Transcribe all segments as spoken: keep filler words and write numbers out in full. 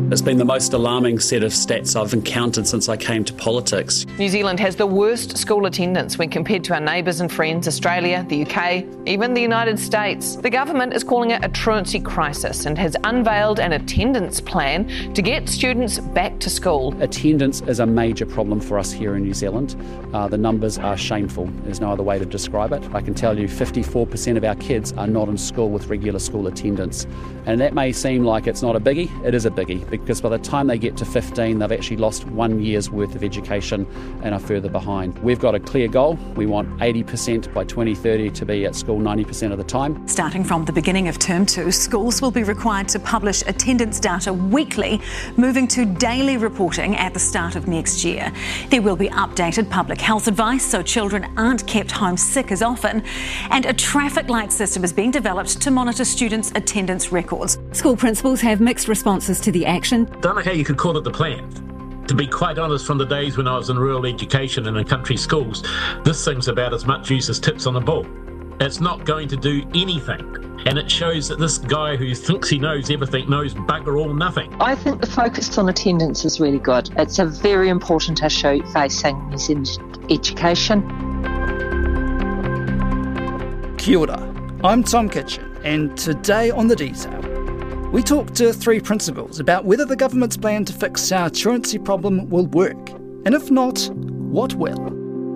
It's been the most alarming set of stats I've encountered since I came to politics. New Zealand has the worst school attendance when compared to our neighbours and friends, Australia, the U K, even the United States. The government is calling it a truancy crisis and has unveiled an attendance plan to get students back to school. Attendance is a major problem for us here in New Zealand. Uh, the numbers are shameful. There's no other way to describe it. I can tell you fifty-four percent of our kids are not in school with regular school attendance. And that may seem like it's not a biggie. It is a biggie, because by the time they get to fifteen, they've actually lost one year's worth of education and are further behind. We've got a clear goal. We want eighty percent by twenty thirty to be at school ninety percent of the time. Starting from the beginning of term two, schools will be required to publish attendance data weekly, moving to daily reporting at the start of next year. There will be updated public health advice so children aren't kept home sick as often, and a traffic light system is being developed to monitor students' attendance records. School principals have mixed responses to the action. Don't know how you could call it the plan. To be quite honest, from the days when I was in rural education and in country schools, this thing's about as much use as tips on a bull. It's not going to do anything. And it shows that this guy who thinks he knows everything knows bugger all nothing. I think the focus on attendance is really good. It's a very important issue facing New Zealand education. Kia ora, I'm Tom Kitchen, and today on The Detail, we talk to three principals about whether the government's plan to fix our truancy problem will work, and if not, what will.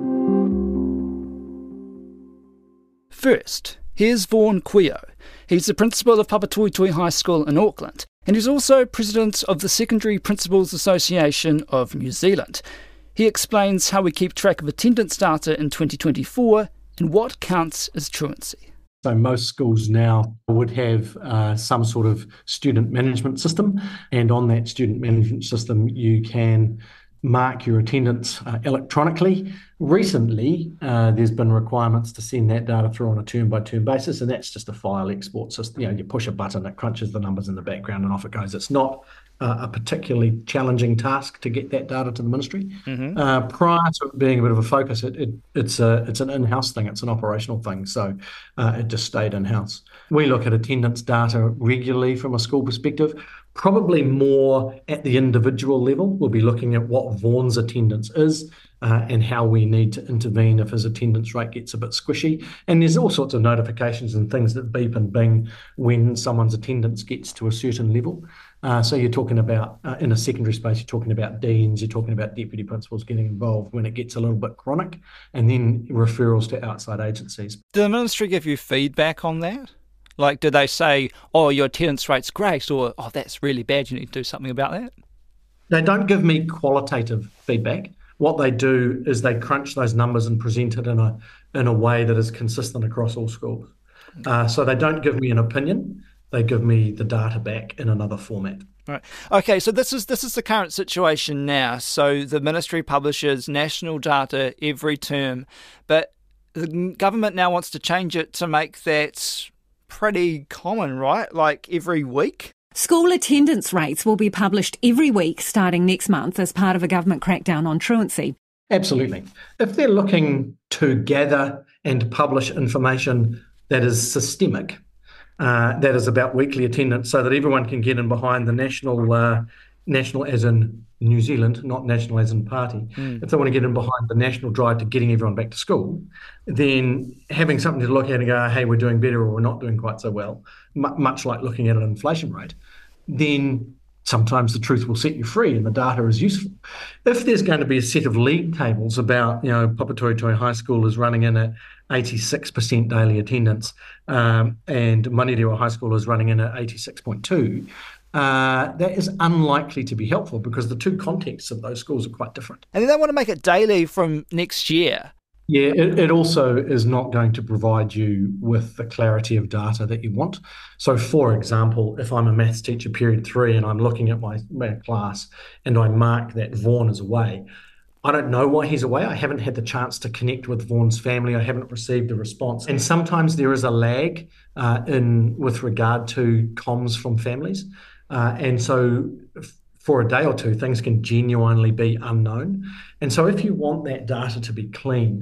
First, here's Vaughan Quio. He's the principal of Papatoetoe High School in Auckland, and he's also president of the Secondary Principals Association of New Zealand. He explains how we keep track of attendance data in twenty twenty-four and what counts as truancy. So most schools now would have uh, some sort of student management system, and on that student management system you can mark your attendance uh, electronically. Recently, uh, there's been requirements to send that data through on a term-by-term basis, and that's just a file export system. You know, you push a button, it crunches the numbers in the background, and off it goes. It's not uh, a particularly challenging task to get that data to the ministry. Mm-hmm. Uh, prior to it being a bit of a focus, it, it, it's a it's an in-house thing, it's an operational thing, so uh, it just stayed in-house. We look at attendance data regularly from a school perspective. Probably more at the individual level. We'll be looking at what Vaughan's attendance is uh, and how we need to intervene if his attendance rate gets a bit squishy. And there's all sorts of notifications and things that beep and bing when someone's attendance gets to a certain level. Uh, so you're talking about, uh, in a secondary space, you're talking about deans, you're talking about deputy principals getting involved when it gets a little bit chronic, and then referrals to outside agencies. Did the ministry give you feedback on that? Like, do they say, oh, your attendance rate's great, or, oh, that's really bad, you need to do something about that? They don't give me qualitative feedback. What they do is they crunch those numbers and present it in a in a way that is consistent across all schools. Uh, so they don't give me an opinion. They give me the data back in another format. Right. Okay, so this is this is the current situation now. So the ministry publishes national data every term, but the government now wants to change it to make that pretty common, right? Like every week? School attendance rates will be published every week starting next month as part of a government crackdown on truancy. Absolutely. If they're looking to gather and publish information that is systemic, uh, that is about weekly attendance, so that everyone can get in behind the national, uh, national as in New Zealand, not national as in party. Mm. If they want to get in behind the national drive to getting everyone back to school, then having something to look at and go, hey, we're doing better or we're not doing quite so well, m- much like looking at an inflation rate, then sometimes the truth will set you free and the data is useful. If there's going to be a set of league tables about, you know, Papatoetoe High School is running in at eighty-six percent daily attendance um, and Manerehau High School is running in at eighty-six point two, Uh, that is unlikely to be helpful because the two contexts of those schools are quite different. And then they want to make it daily from next year. Yeah, it, it also is not going to provide you with the clarity of data that you want. So, for example, if I'm a maths teacher period three and I'm looking at my, my class and I mark that Vaughan is away, I don't know why he's away. I haven't had the chance to connect with Vaughan's family. I haven't received a response. And sometimes there is a lag uh, in with regard to comms from families. Uh, and so for a day or two, things can genuinely be unknown. And so if you want that data to be clean,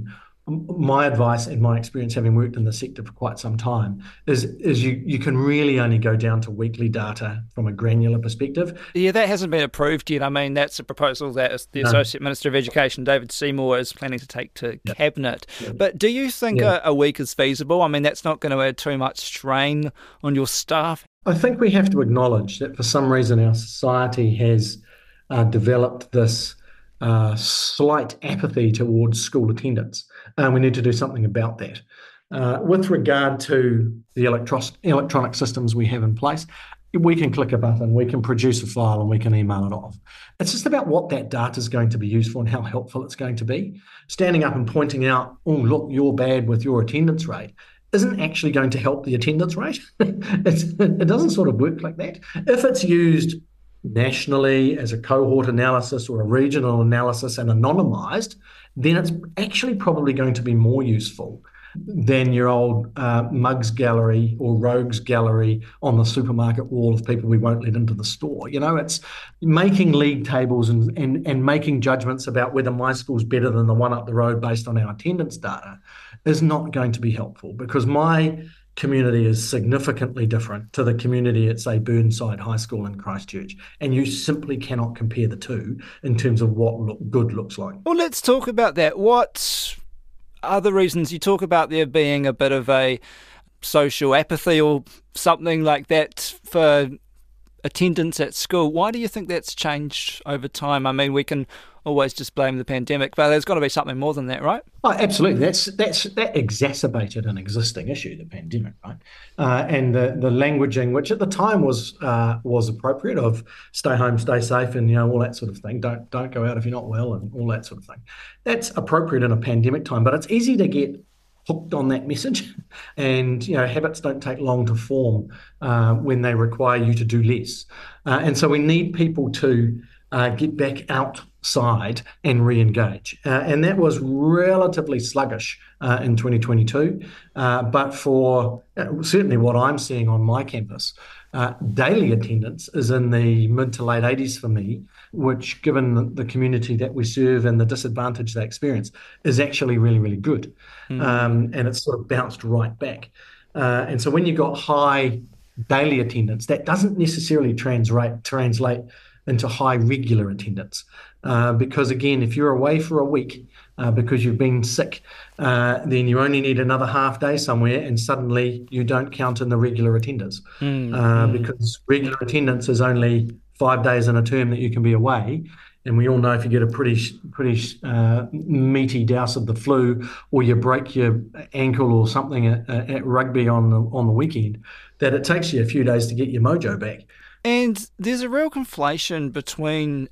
my advice and my experience, having worked in the sector for quite some time, is is you you can really only go down to weekly data from a granular perspective. Yeah, that hasn't been approved yet. I mean, that's a proposal that the No. Associate Minister of Education, David Seymour, is planning to take to Yep. Cabinet. Yep. But do you think Yeah. a, a week is feasible? I mean, that's not going to add too much strain on your staff. I think we have to acknowledge that for some reason our society has uh, developed this uh, slight apathy towards school attendance, and we need to do something about that. Uh, with regard to the electro- electronic systems we have in place, we can click a button, we can produce a file, and we can email it off. It's just about what that data is going to be used for and how helpful it's going to be. Standing up and pointing out, oh, look, you're bad with your attendance rate, isn't actually going to help the attendance rate. it's, it doesn't sort of work like that. If it's used nationally as a cohort analysis or a regional analysis and anonymised, then it's actually probably going to be more useful than your old uh, mugs gallery or rogues gallery on the supermarket wall of people we won't let into the store. You know, it's making league tables and, and, and making judgments about whether my school's better than the one up the road based on our attendance data is not going to be helpful, because my community is significantly different to the community at, say, Burnside High School in Christchurch, and you simply cannot compare the two in terms of what look, good looks like. Well, let's talk about that. What are the reasons you talk about there being a bit of a social apathy or something like that for attendance at school? Why do you think that's changed over time? I mean, we can always just blame the pandemic, but there's got to be something more than that, right? Oh, absolutely. That's that's that exacerbated an existing issue, the pandemic, right? Uh, and the the languaging, which at the time was uh, was appropriate, of stay home, stay safe, and you know all that sort of thing. Don't don't go out if you're not well, and all that sort of thing. That's appropriate in a pandemic time, but it's easy to get hooked on that message, and you know habits don't take long to form uh, when they require you to do less, uh, and so we need people to uh, get back outside and re-engage, uh, and that was relatively sluggish uh, in twenty twenty-two, uh, but for uh, certainly what I'm seeing on my campus, uh, daily attendance is in the mid to late eighties for me, which, given the, the community that we serve and the disadvantage they experience, is actually really, really good. Mm. Um, and it's sort of bounced right back. Uh, and so when you've got high daily attendance, that doesn't necessarily translate, translate into high regular attendance. Uh, because, again, if you're away for a week uh, because you've been sick, uh, then you only need another half day somewhere, and suddenly you don't count in the regular attenders. Mm. Uh, mm. Because regular attendance is only five days in a term that you can be away. And we all know if you get a pretty pretty uh, meaty douse of the flu, or you break your ankle or something at, at rugby on the, on the weekend, that it takes you a few days to get your mojo back. And there's a real conflation between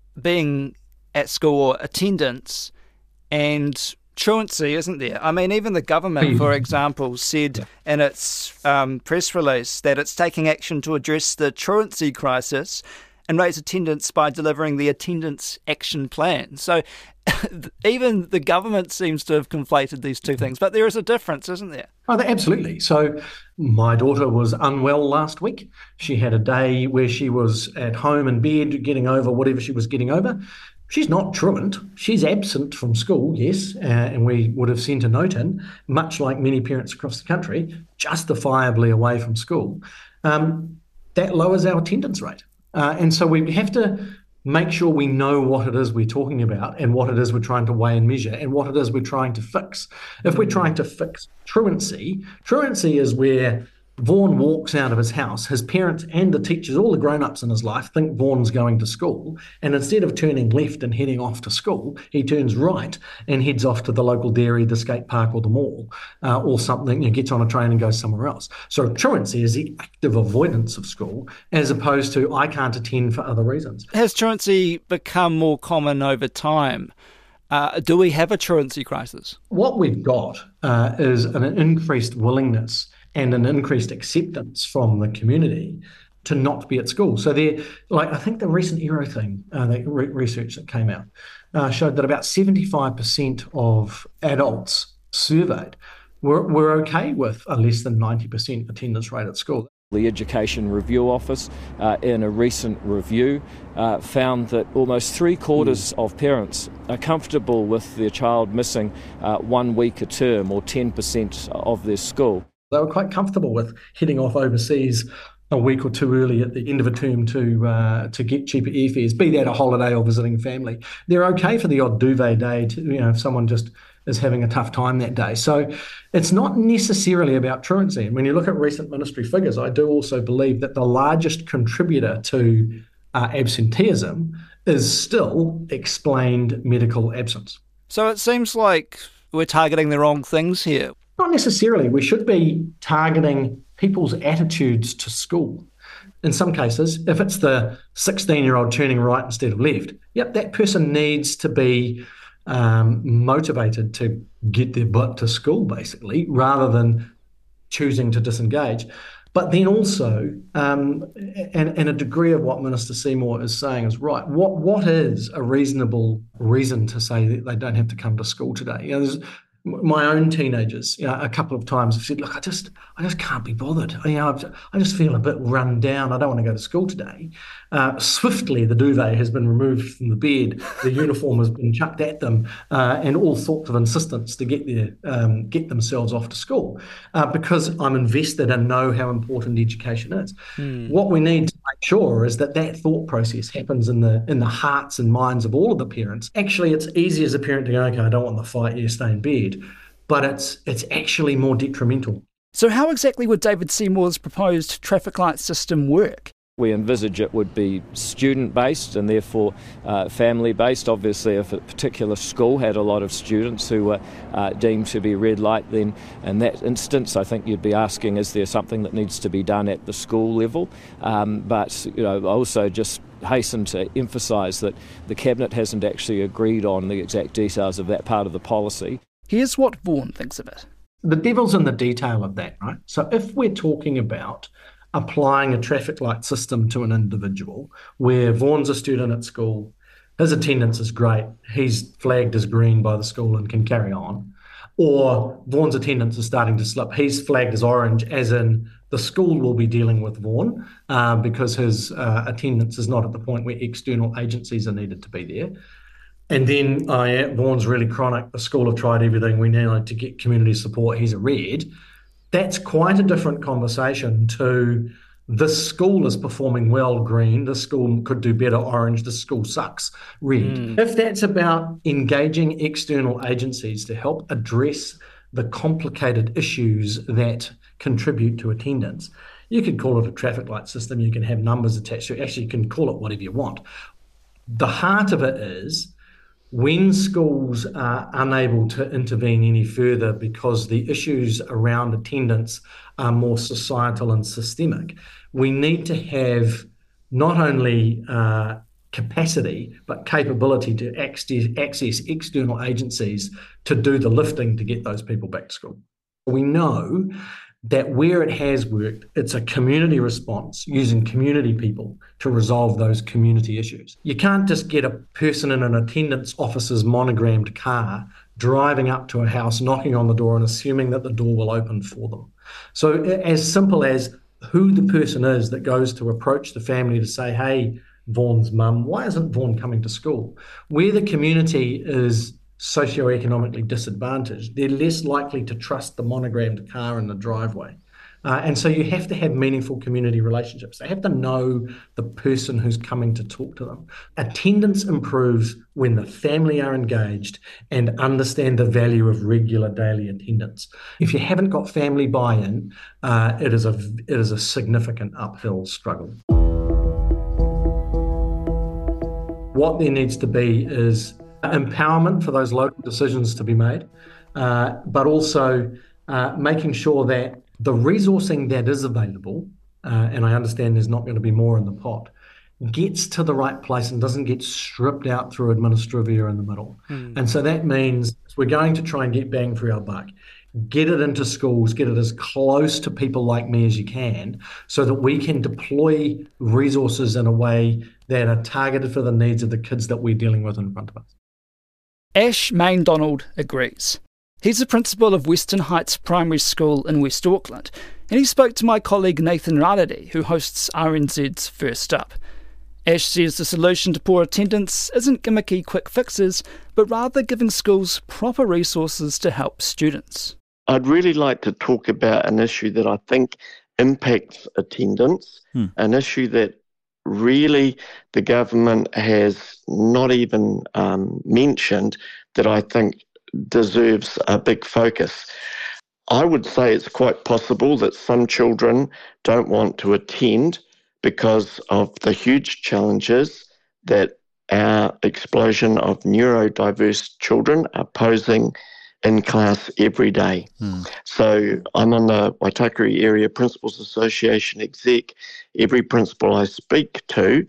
being at school or attendance and truancy, isn't there? I mean, even the government, for example, said in its um, press release that it's taking action to address the truancy crisis and raise attendance by delivering the attendance action plan. So even the government seems to have conflated these two things, but there is a difference, isn't there? Oh, absolutely. So my daughter was unwell last week. She had a day where she was at home in bed getting over whatever she was getting over. She's not truant. She's absent from school, yes, uh, and we would have sent a note in, much like many parents across the country, justifiably away from school. Um, that lowers our attendance rate. Uh, and so we have to make sure we know what it is we're talking about and what it is we're trying to weigh and measure and what it is we're trying to fix. If we're trying to fix truancy, truancy is where Vaughan walks out of his house, his parents and the teachers, all the grown-ups in his life, think Vaughan's going to school, and instead of turning left and heading off to school, he turns right and heads off to the local dairy, the skate park or the mall, uh, or something, and gets on a train and goes somewhere else. So truancy is the active avoidance of school, as opposed to I can't attend for other reasons. Has truancy become more common over time? Uh, do we have a truancy crisis? What we've got uh, is an increased willingness and an increased acceptance from the community to not be at school. So they're like, I think the recent Aero thing, uh, the re- research that came out, uh, showed that about seventy-five percent of adults surveyed were, were okay with a less than ninety percent attendance rate at school. The Education Review Office, uh, in a recent review, uh, found that almost three quarters mm. of parents are comfortable with their child missing uh, one week a term or ten percent of their school. They were quite comfortable with heading off overseas a week or two early at the end of a term to uh, to get cheaper airfares, be that a holiday or visiting family. They're okay for the odd duvet day, to, you know, if someone just is having a tough time that day. So it's not necessarily about truancy. And when you look at recent ministry figures, I do also believe that the largest contributor to uh, absenteeism is still explained medical absence. So it seems like we're targeting the wrong things here. Not necessarily. We should be targeting people's attitudes to school. In some cases, if it's the sixteen-year-old turning right instead of left, yep, that person needs to be um, motivated to get their butt to school, basically, rather than choosing to disengage. But then also, um, and, and a degree of what Minister Seymour is saying is right. What what is a reasonable reason to say that they don't have to come to school today? You know, there's my own teenagers, you know, a couple of times have said, look, I just I just can't be bothered. You know, I just feel a bit run down. I don't want to go to school today. Uh, swiftly, the duvet has been removed from the bed. The uniform has been chucked at them, uh, and all sorts of insistence to get their um, get themselves off to school, uh, because I'm invested and know how important education is. Hmm. What we need to make sure is that that thought process happens in the in the hearts and minds of all of the parents. Actually, it's easy as a parent to go, okay, I don't want the fight, yeah, stay in bed. But it's it's actually more detrimental. So how exactly would David Seymour's proposed traffic light system work? We envisage it would be student-based and therefore uh, family-based. Obviously, if a particular school had a lot of students who were uh, deemed to be red light, then in that instance, I think you'd be asking, is there something that needs to be done at the school level? Um, but you know, also just hasten to emphasise that the Cabinet hasn't actually agreed on the exact details of that part of the policy. Here's what Vaughan thinks of it. The devil's in the detail of that, right? So if we're talking about applying a traffic light system to an individual where Vaughan's a student at school, his attendance is great, he's flagged as green by the school and can carry on, or Vaughan's attendance is starting to slip, he's flagged as orange, as in the school will be dealing with Vaughan uh, because his uh, attendance is not at the point where external agencies are needed to be there. And then oh yeah, Vaughan's really chronic, the school have tried everything, we need to get community support, he's a red. That's quite a different conversation to this school is performing well, green, this school could do better, orange, this school sucks, red. Mm. If that's about engaging external agencies to help address the complicated issues that contribute to attendance, you could call it a traffic light system, you can have numbers attached to it, actually you can call it whatever you want. The heart of it is, when schools are unable to intervene any further because the issues around attendance are more societal and systemic, we need to have not only uh, capacity but capability to access, access external agencies to do the lifting to get those people back to school. We know that where it has worked, it's a community response using community people to resolve those community issues. You can't just get a person in an attendance officer's monogrammed car driving up to a house, knocking on the door and assuming that the door will open for them. So as simple as who the person is that goes to approach the family to say, hey, Vaughan's mum, why isn't Vaughan coming to school? Where the community is socioeconomically disadvantaged, they're less likely to trust the monogrammed car in the driveway. Uh, and so you have to have meaningful community relationships. They have to know the person who's coming to talk to them. Attendance improves when the family are engaged and understand the value of regular daily attendance. If you haven't got family buy-in, uh, it is a it is a significant uphill struggle. What there needs to be is empowerment for those local decisions to be made, uh, but also uh, making sure that the resourcing that is available, uh, and I understand there's not going to be more in the pot, gets to the right place and doesn't get stripped out through administrivia in the middle. Mm. And so that means we're going to try and get bang for our buck. Get it into schools, get it as close to people like me as you can so that we can deploy resources in a way that are targeted for the needs of the kids that we're dealing with in front of us. Ash Main-Donald agrees. He's the principal of Western Heights Primary School in West Auckland, and he spoke to my colleague Nathan Rarere, who hosts R N Z's First Up. Ash says the solution to poor attendance isn't gimmicky quick fixes, but rather giving schools proper resources to help students. I'd really like to talk about an issue that I think impacts attendance, hmm. an issue that really the government has not even um, mentioned that I think deserves a big focus. I would say it's quite possible that some children don't want to attend because of the huge challenges that our explosion of neurodiverse children are posing in class every day. Hmm. So I'm on the Waitakere Area Principals Association exec. Every principal I speak to,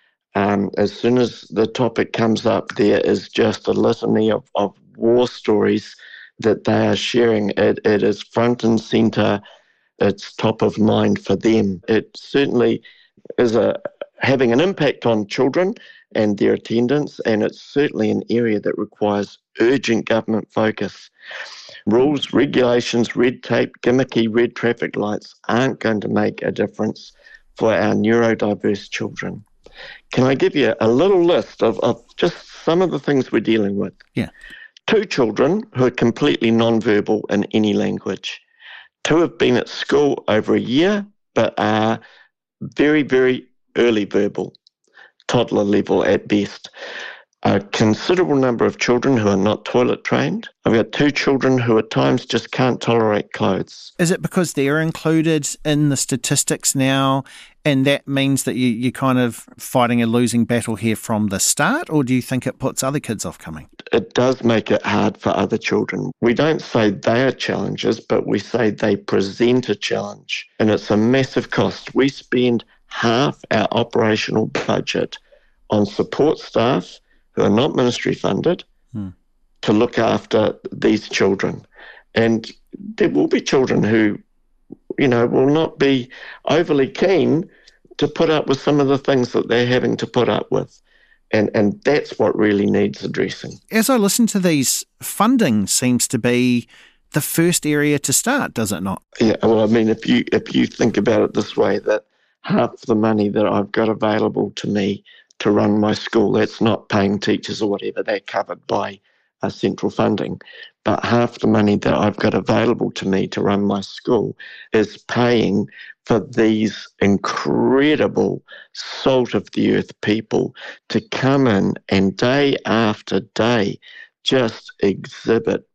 um, as soon as the topic comes up, there is just a litany of, of war stories that they are sharing. It, it is front and centre. It's top of mind for them. It certainly is a, having an impact on children and their attendance, and it's certainly an area that requires urgent government focus. Rules, regulations, red tape, gimmicky red traffic lights aren't going to make a difference for our neurodiverse children. Can I give you a little list of, of just some of the things we're dealing with? Yeah. Two children who are completely non-verbal in any language. Two have been at school over a year, but are very, very early verbal, toddler level at best. A considerable number of children who are not toilet trained. I've got two children who at times just can't tolerate clothes. Is it because they're included in the statistics now and that means that you, you're kind of fighting a losing battle here from the start, or do you think it puts other kids off coming? It does make it hard for other children. We don't say they are challenges, but we say they present a challenge, and it's a massive cost. We spend half our operational budget on support staff who are not ministry funded hmm. to look after these children. And there will be children who, you know, will not be overly keen to put up with some of the things that they're having to put up with. And and that's what really needs addressing. As I listen to these, funding seems to be the first area to start, does it not? Yeah, well, I mean, if you if you think about it this way, that half the money that I've got available to me to run my school, that's not paying teachers or whatever, they're covered by uh, central funding. But half the money that I've got available to me to run my school is paying for these incredible salt of the earth people to come in and day after day just exhibit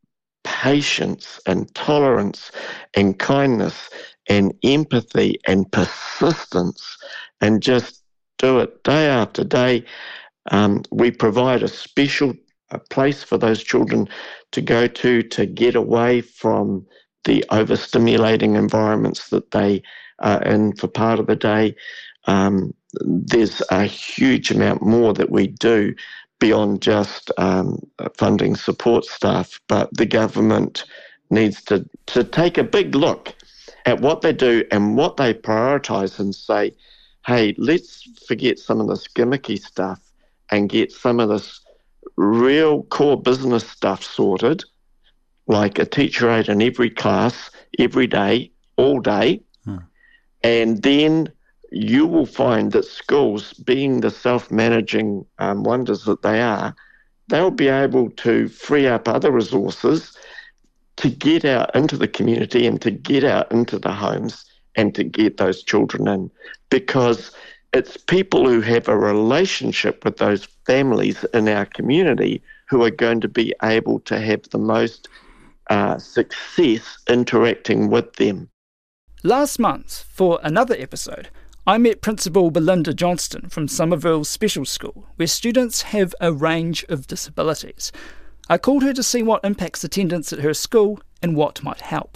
patience and tolerance and kindness and empathy and persistence and just do it day after day. Um, we provide a special a place for those children to go to to get away from the overstimulating environments that they are in for part of the day. Um, there's a huge amount more that we do beyond just um, funding support staff, but the government needs to, to take a big look at what they do and what they prioritise and say, hey, let's forget some of this gimmicky stuff and get some of this real core business stuff sorted, like a teacher aide in every class, every day, all day. Hmm. And then you will find that schools, being the self-managing um, wonders that they are, they'll be able to free up other resources to get out into the community and to get out into the homes and to get those children in, because it's people who have a relationship with those families in our community who are going to be able to have the most uh, success interacting with them. Last month, for another episode, I met Principal Belinda Johnston from Somerville Special School, where students have a range of disabilities. I called her to see what impacts attendance at her school and what might help.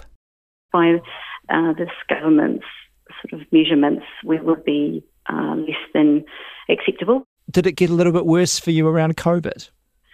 By uh, this government's sort of measurements, we would be uh, less than acceptable. Did it get a little bit worse for you around COVID?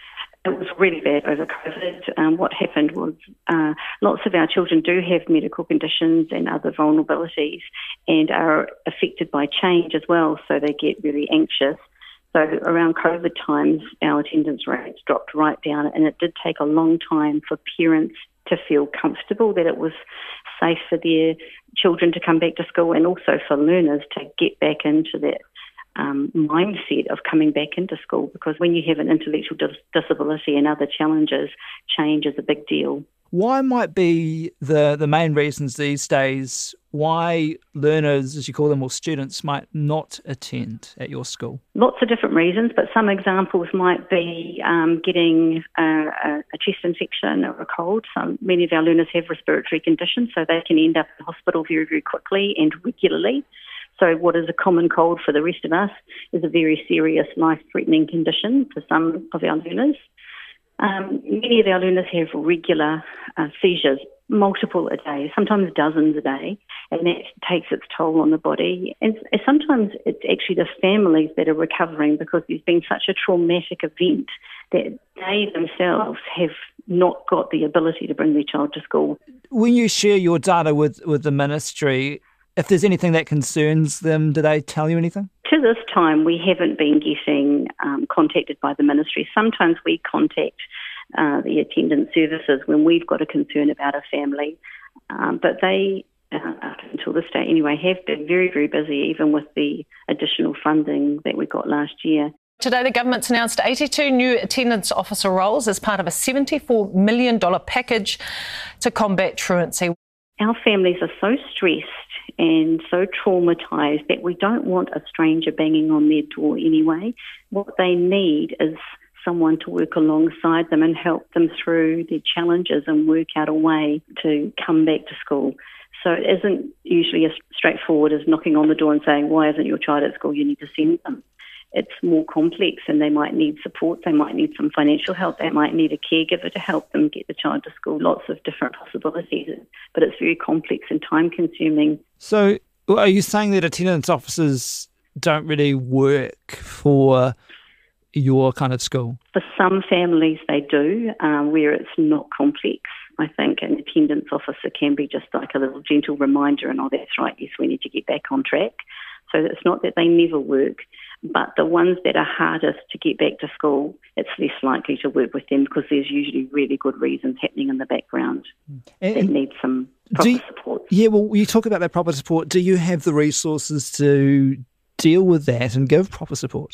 It was really bad over COVID. Um, what happened was uh, lots of our children do have medical conditions and other vulnerabilities and are affected by change as well, so they get really anxious. So around COVID times, our attendance rates dropped right down, and it did take a long time for parents to feel comfortable that it was safe for their children to come back to school, and also for learners to get back into that um, mindset of coming back into school, because when you have an intellectual dis- disability and other challenges, change is a big deal. Why might be the, the main reasons these days why learners, as you call them, or students, might not attend at your school? Lots of different reasons, but some examples might be um, getting a, a, a chest infection or a cold. Some, many of our learners have respiratory conditions, so they can end up in hospital very, very quickly and regularly. So what is a common cold for the rest of us is a very serious, life-threatening condition for some of our learners. Um, many of our learners have regular uh, seizures, multiple a day, sometimes dozens a day, and that takes its toll on the body. And sometimes it's actually the families that are recovering because there's been such a traumatic event that they themselves have not got the ability to bring their child to school. When you share your data with, with the ministry, if there's anything that concerns them, do they tell you anything? To this time, we haven't been getting um, contacted by the ministry. Sometimes we contact uh, the attendance services when we've got a concern about a family, um, but they, uh, up until this day anyway, have been very, very busy, even with the additional funding that we got last year. Today, the government's announced eighty-two new attendance officer roles as part of a seventy-four million dollars package to combat truancy. Our families are so stressed and so traumatised that we don't want a stranger banging on their door anyway. What they need is someone to work alongside them and help them through their challenges and work out a way to come back to school. So it isn't usually as straightforward as knocking on the door and saying, why isn't your child at school? You need to send them. It's more complex, and they might need support. They might need some financial help. They might need a caregiver to help them get the child to school. Lots of different possibilities, but it's very complex and time-consuming. So are you saying that attendance officers don't really work for your kind of school? For some families, they do, um, where it's not complex. I think an attendance officer can be just like a little gentle reminder, and, oh, that's right, yes, we need to get back on track. So it's not that they never work, but the ones that are hardest to get back to school, it's less likely to work with them because there's usually really good reasons happening in the background and, that need some proper you, support. Yeah, well, you talk about that proper support. Do you have the resources to deal with that and give proper support?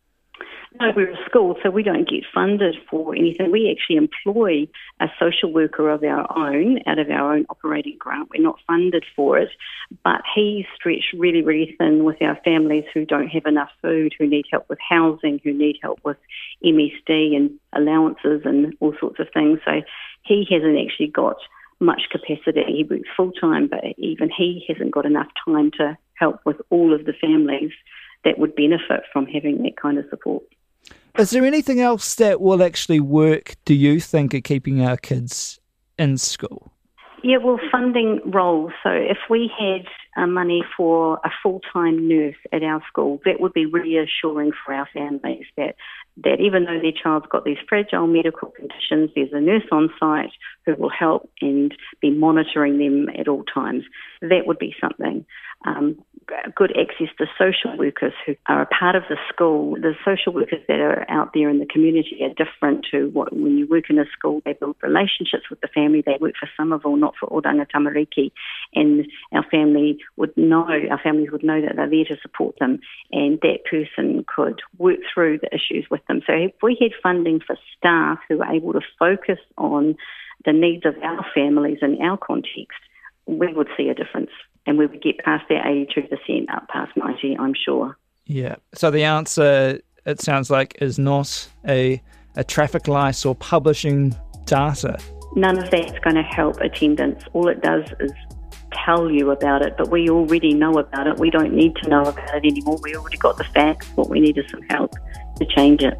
No, we're a school, so we don't get funded for anything. We actually employ a social worker of our own out of our own operating grant. We're not funded for it, but he's stretched really, really thin with our families who don't have enough food, who need help with housing, who need help with M S D and allowances and all sorts of things. So he hasn't actually got much capacity. He works full-time, but even he hasn't got enough time to help with all of the families that would benefit from having that kind of support. Is there anything else that will actually work, do you think, at keeping our kids in school? Yeah, well, funding roles. So if we had uh, money for a full-time nurse at our school, that would be reassuring for our families that, that even though their child's got these fragile medical conditions, there's a nurse on site who will help and be monitoring them at all times. That would be something. Um, good access to social workers who are a part of the school. The social workers that are out there in the community are different to what when you work in a school. They build relationships with the family. They work for Somerville, not for Oranga Tamariki, and our family would know, our families would know that they're there to support them, and that person could work through the issues with them. So if we had funding for staff who are able to focus on the needs of our families in our context, we would see a difference. And we would get past that eighty-two percent, up past ninety, I'm sure. Yeah. So the answer, it sounds like, is not a, a traffic light or publishing data. None of that's going to help attendance. All it does is tell you about it, but we already know about it. We don't need to know about it anymore. We already got the facts. What we need is some help to change it.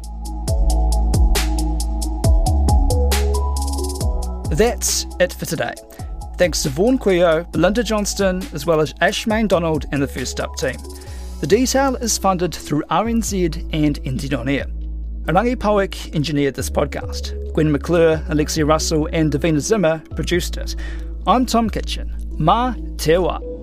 That's it for today. Thanks to Vaughan Quio, Belinda Johnston, as well as Ash Macdonald and the First Up team. The detail is funded through R N Z and N Z On Air. Arangi Powick engineered this podcast. Gwen McClure, Alexia Russell and Davina Zimmer produced it. I'm Tom Kitchen. Mā te wā.